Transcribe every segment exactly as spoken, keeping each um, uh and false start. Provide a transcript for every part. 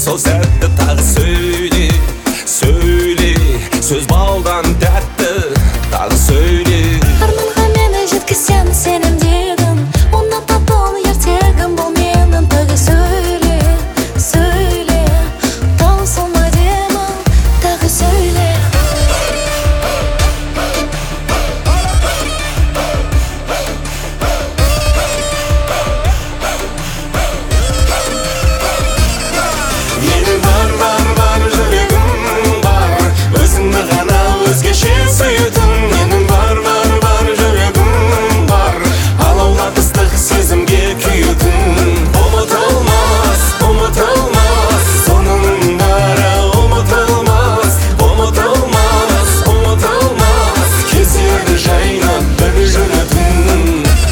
сол сәтті тағы сөйле, сөйле. Сөз балдан тәтті, тағы сөйле. Арманға мені жеткізсем сенімдегім, оны татыл ертегім бұл менің. Тағы сөйле, сөйле, таусылма демін, тағы сөйле. Менің бар, бар, бар жүрегім бар, өзіңді ғана өзгеше сүйетін. Менің бар, бар, бар жүрегім бар, алаулап ыстық сезімге күйетін. Ұмытылмас, ұмытылмас, соның бәрі ұмытылмас, ұмытылмас, ұмытылмас, кездерді жайнап бір жүретін.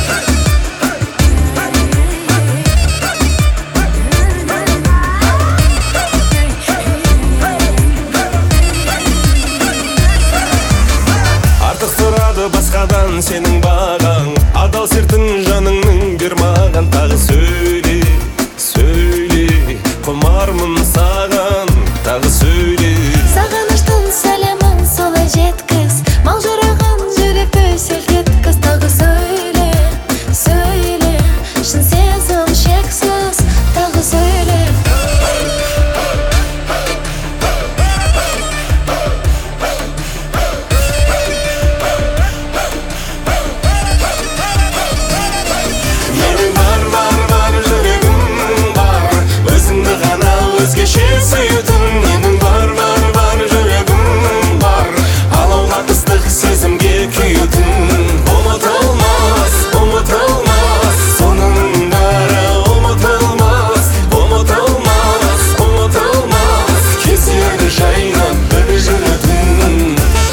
Артық сұрады басқадан сенің бағаң, адал сертің жаныңның бер маған. Тағы сөйле, сөйле, құмармын саған, тағы сөйле. Сағыныштың сәлемін солай жеткіз, маужыраған жүректі селт еткіз. Тағы сөйле, сөйле, шын сезім шексіз, тағы сөйле. Менің бар, бар, бар жүрегім бар, өзіңді ғана өзгеше сүйетін. Менің бар, бар, бар жүрегім бар, алаулап ыстық сезімге күйетін. Ұмытылмас, ұмытылмас, соның бәрі ұмытылмас, ұмытылмас, ұмытылмас, кездерді жайнап бір жүретін.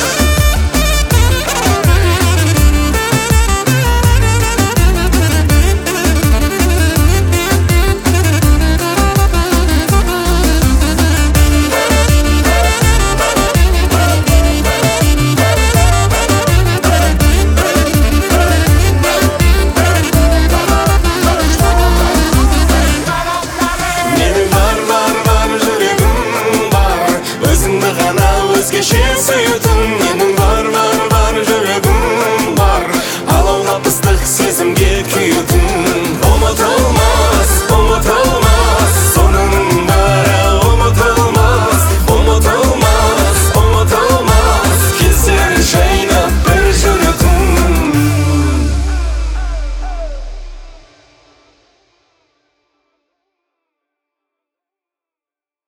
Менің бар, бар, бар жүрегім бар, өзіңді ғана өзгеше сүйетін. Менің бар, бар, бар жүрегім бар, алаулап ыстық сезімге күйетін. Ұмытыл